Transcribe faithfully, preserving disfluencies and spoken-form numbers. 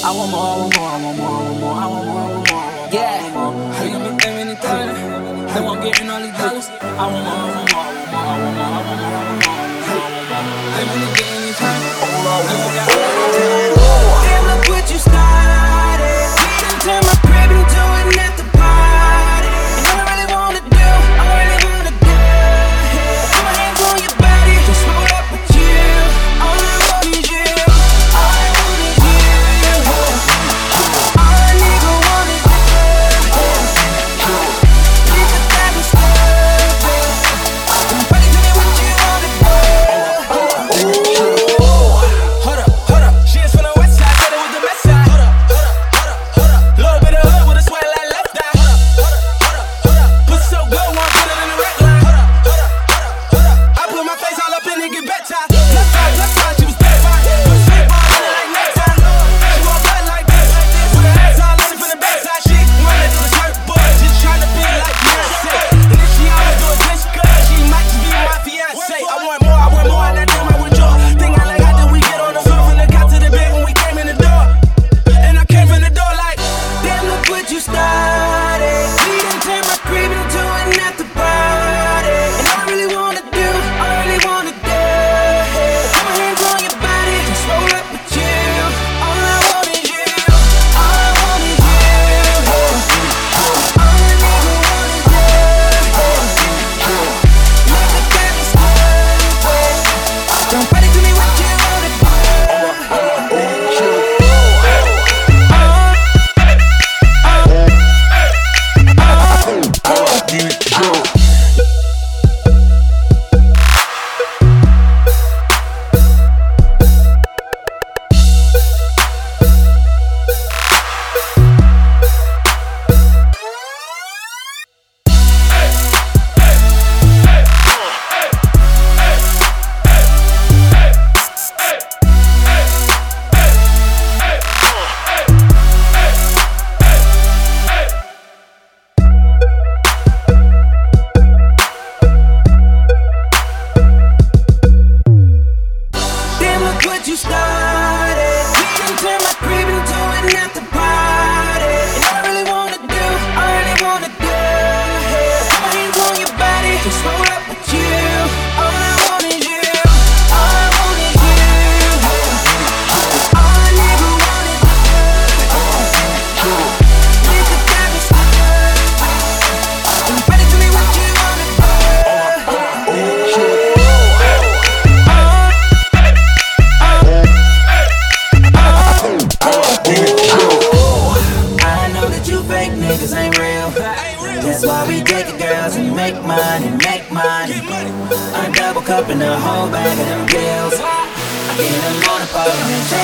I want more, I want more, I want more, I want more, I want more, I want more. Yeah. How you been thinking anything? They won't get in all these dollars. I want more, I want more, I want more, I want more, I want more, I want more. They won't get anything. They won't get anything. Damn, look what you started. We done turned my crib into an after party. And all I really wanna do, all I really wanna do, put my hands on your body, just roll up with you. All I want is you. All I want is you. All a nigga want is you. Nigga that was stupid. Somebody tell me what you wanna do. Hold up, hold up. She is from the west side, said it was the best side. Hold up, hold up, hold up, hold up. Little bit of hood with a sweat like left eye. Hold up, hold up, hold up, hold up. Pussy so good, wanna put it in the red line. Hold up, hold up, hold up, hold up. I put my face all up in it, get better. Plus side, plus side, she was dead fine. Put a straight ball in it like next time. She won't button like this. Put her ass all in it from the backside. She running through the surfboard, just trying to be like Beyonce. And if she always do it just cause, she might just be my fiance. I want more, I want more, and that damn I withdraw. Think I like how did we get on the floor from the couch to the bed when we came in the door. And I came from the door like, damn, look what you started. We done turned my crib into an after party. And all I really wanna do, all I really wanna do, put my hands on your body, just roll up with you. All I want is you. All I want is you. All a nigga want is you. Nigga that was stupid. Somebody tell me what you wanna do. Damn, look what you started. We done turned my crib into an after party. And all I really wanna do, all I really wanna do, put my hands on your body, just roll up with you. All I want is you. All I want is you. All a nigga want is you. Nigga that was stupid. Somebody tell me what you wanna do. I know that you fake niggas ain't real. That's why we take the girls and make money, make money. A double cup and a whole bag of them pills. I get them on the phone and